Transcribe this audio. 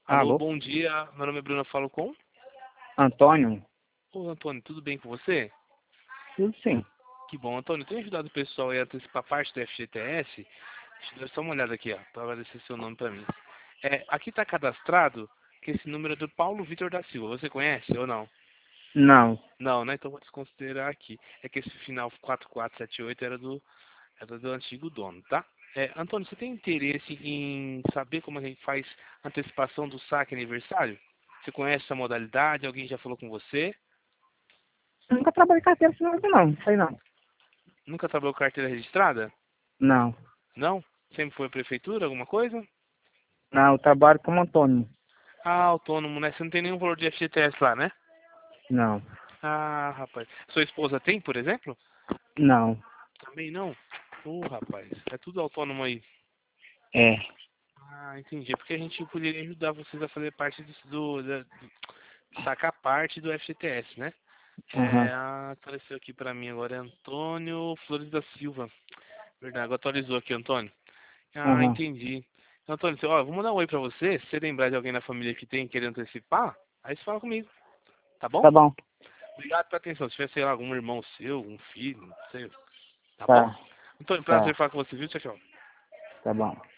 Alô, Alô? bom dia. Meu nome é Bruno, eu falo com... Antônio? Ô, Antônio, tudo bem com você? Tudo sim. Que bom, Antônio. Eu tenho ajudado o pessoal aí a antecipar parte do FGTS. Deixa eu dar só uma olhada aqui, ó, para aparecer seu nome para mim. Aqui está cadastrado que esse número é do Paulo Vitor da Silva. Você conhece ou não? Não. Não, né? Então vou desconsiderar aqui. É que esse final 4478 era do antigo dono, tá? Antônio, você tem interesse em saber como a gente faz antecipação do saque aniversário? Você conhece essa modalidade? Alguém já falou com você? Eu nunca trabalhei em carteira assinada, não. Sei não. Nunca trabalhou com carteira registrada? Não. Não? Sempre foi prefeitura, alguma coisa? Não, eu trabalho como Antônio. Ah, autônomo, né? Você não tem nenhum valor de FGTS lá, né? Não. Ah, rapaz. Sua esposa tem, por exemplo? Não. Também não? Rapaz. É tudo autônomo aí. É. Ah, entendi. É porque a gente poderia ajudar vocês a fazer parte sacar parte do FGTS, né? Aham. Apareceu aqui pra mim agora, é Antônio Flores da Silva. Verdade, atualizou aqui, Antônio. Ah, Aham. entendi. Antônio, ó, vou mandar um oi pra você. Se você lembrar de alguém na família que tem querendo antecipar, aí você fala comigo, tá bom? Tá bom. Obrigado pela atenção. Se tiver, sei lá, algum irmão seu, um filho, não sei, tá bom? Tá. Antônio, prazer Tá. falar com você, viu? Tchau, tchau. Tá bom.